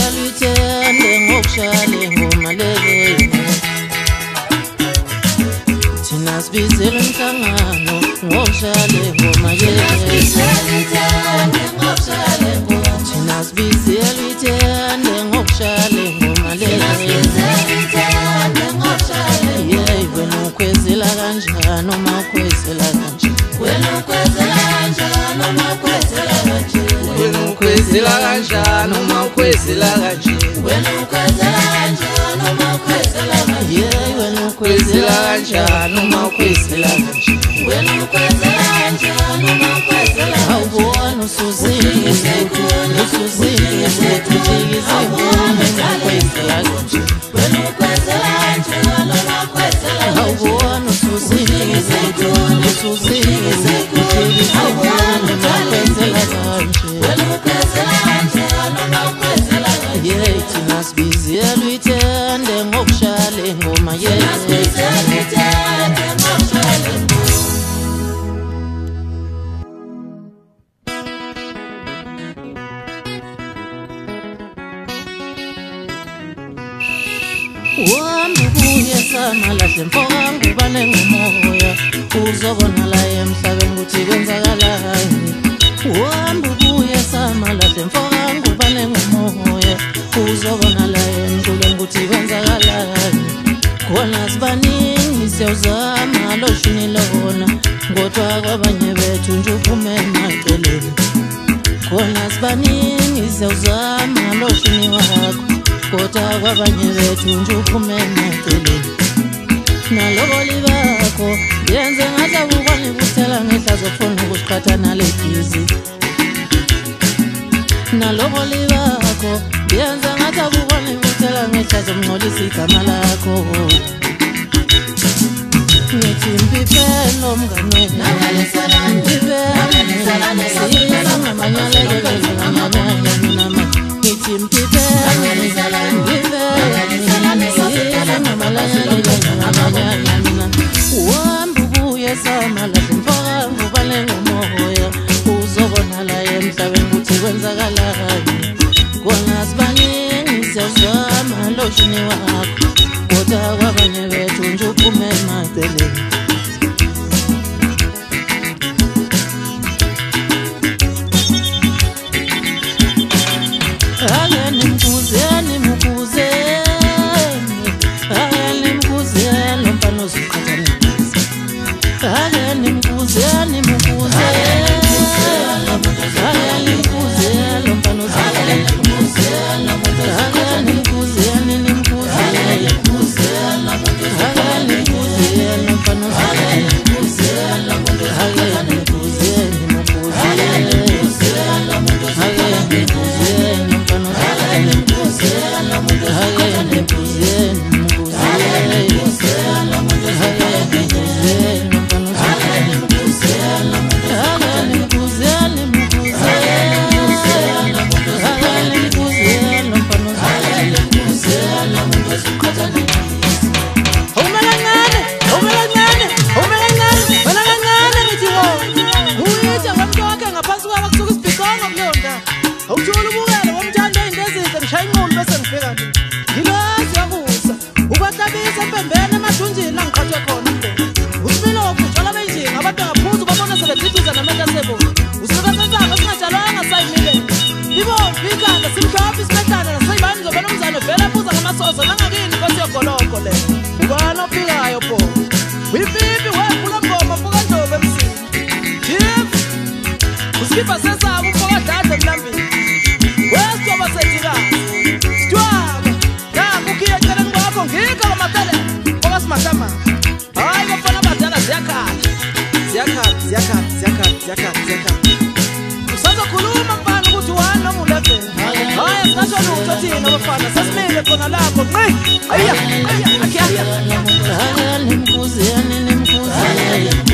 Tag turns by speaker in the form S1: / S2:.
S1: lithande ngokushaya ingoma leyo thina sibizela umhlangano ngokushaya ingoma yeyo thina sibizela ithande ngokushaya ingoma leyo wena ukhwezela kanjani uma ukhwezela kanje wena ukhwezela kanjani uma ukhwezela kanje wena ukhwezela kanjani uma ukhwezela kanje wena ukhwezela kanjani uma ukhwezela kanje wena ukhwezela kanjani uma ukhwezela kanje wena ukhwezela kanjani uma ukhwezela kanje awubona usuzile usuzile usujikisa wena ukhwezela kanje wena ukhwezela kanjani uma ukhwezela awubona usuzile usuzile usujikisa wena ukhwezela kanje wena ukhwezela kanjani uma ukhwezela kanje thina sibizela ithande ngokushaya ingoma yeyo sibizela ithande ngokushaya Wambu buye samalahle mfoka ngubane ngomoya uzobona la emhlabeni ukuthi kwenzakalani Wambu buye samalahle mfoka ngubane ngomoya uzobona la emhlabeni ukuthi kwenzakalani Khona sibaningi siyawuzama loshini lona kodwa kwabanye bethu nje uphume emaceleni Khona sibaningi siyawuzama loshini wakho kodwa kwabanye bethu nje uphume emaceleni naloboli bakho yenze ngathi akuboni kuthela ngehlazo ufuna ukusiqhatha nalebhizi naloboli bakho yenze ngathi akuboni kuthela ngehlazo umngcolisa igama lakho ngithi mpipelo mngane nabalisalani nabalisalani ngithi mpipelo Wambu buye samalahle mfoka ngubane ngomoya uzobona la emhlabeni ukuthi kwenzakalani Khona sibaningi siyazama loshini wakho kodwa kwabanye bethu nje uphume emaceleni Usazokhuluma mfana ukuthi wani umulefe haya sasho lutho thina bafana sasimile khona lapho aya akhiya